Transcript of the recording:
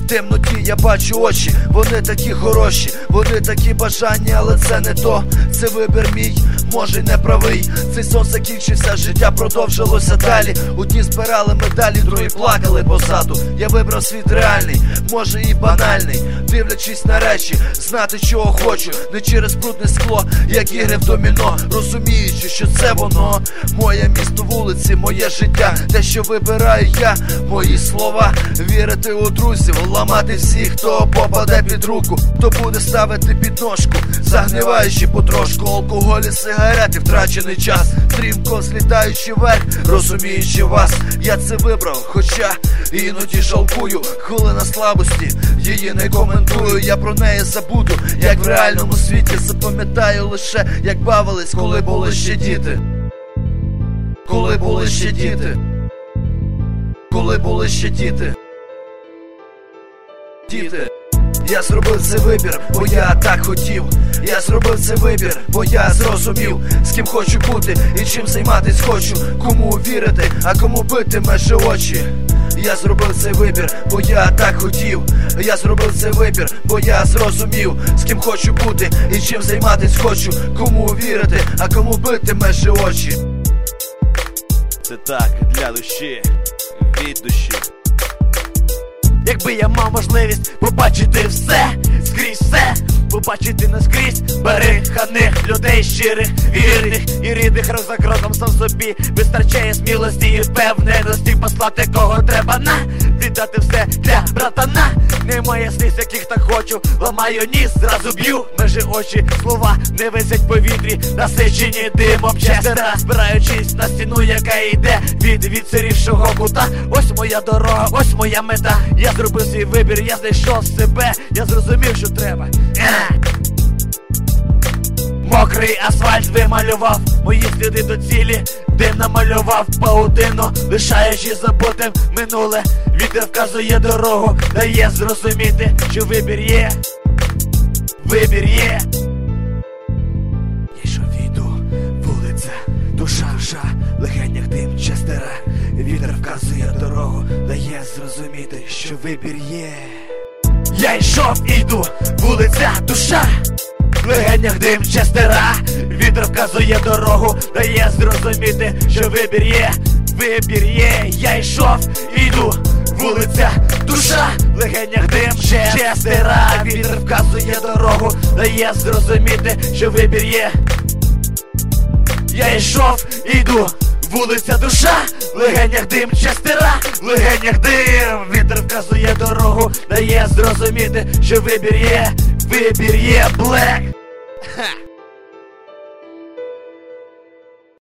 темноті я бачу очі, вони такі хороші, вони такі бажання, але це не то, це вибір мій, може й не правий. Цей сон закінчився, життя продовжилося далі. Одні збирали медалі, другі плакали позаду. Я вибрав світ реальний, може і банальний, дивлячись на речі, знати чого хочу, не через брудне скло, як ігри в доміно, розуміючи, що це воно, моє місто, вулиці, моє життя, те, що вибираю я, мої слова, вірити у друзів, ламати всіх, хто попаде під руку, хто буде ставити підножку, загниваючи потрошку, алкоголь і сигарети, втрачений час, стрімко злітаючи вверх, розуміючи вас, я це вибрав, хоча іноді жалкую, хвилина слабості, її не коментую, я про неї забуду, як в реальному світі, запам'ятаю лише, як бавились, коли були ще діти, коли були ще діти, коли були ще діти, діти. Я зробив цей вибір, бо я так хотів. Я зробив цей вибір, бо я зрозумів, з ким хочу бути і чим займатись хочу, кому вірити, а кому бити межі очі. Я зробив цей вибір, бо я так хотів. Я зробив цей вибір, бо я зрозумів, з ким хочу бути і чим займатись хочу, кому вірити, а кому бити межі очі. Це так, для душі, від душі. Якби я мав можливість побачити все, скрізь все, побачити наскрізь бережаних людей щирих, вірних і рідних, крок за кроком сам собі вистачає смілості і впевненості послати кого треба на, віддати все для братана. Немає сліз, яких так хочу, ламаю ніс, зразу б'ю межі очі, слова не висять в повітрі, насичені димом Честера, збираючись на стіну, яка йде від відсирівшого кута. Ось моя дорога, ось моя мета. Я зробив свій вибір, я знайшов себе, я зрозумів, що треба. Мокрий асфальт вималював мої сліди до цілі, дим намалював паутину, лишаючи забутим минуле. Вітер вказує дорогу, дає зрозуміти, що вибір є, вибір є. Я йшов, йду, вулиця, душа, в легенях дим Честера. Вітер вказує дорогу, дає зрозуміти, що вибір є. Я йшов, іду, вулиця, душа, в легенях дим Честера. Вітер вказує дорогу, дає зрозуміти, що вибір є, вибір є. Я йшов, іду, вулиця, душа, в легенях дим Честера. Вітер вказує дорогу, дає зрозуміти, що вибір є. Я йшов, іду, вулиця, душа, в легенях дим Честера, в легенях дим. Вітер вказує дорогу, дає зрозуміти, що вибір є, вибір є, Black.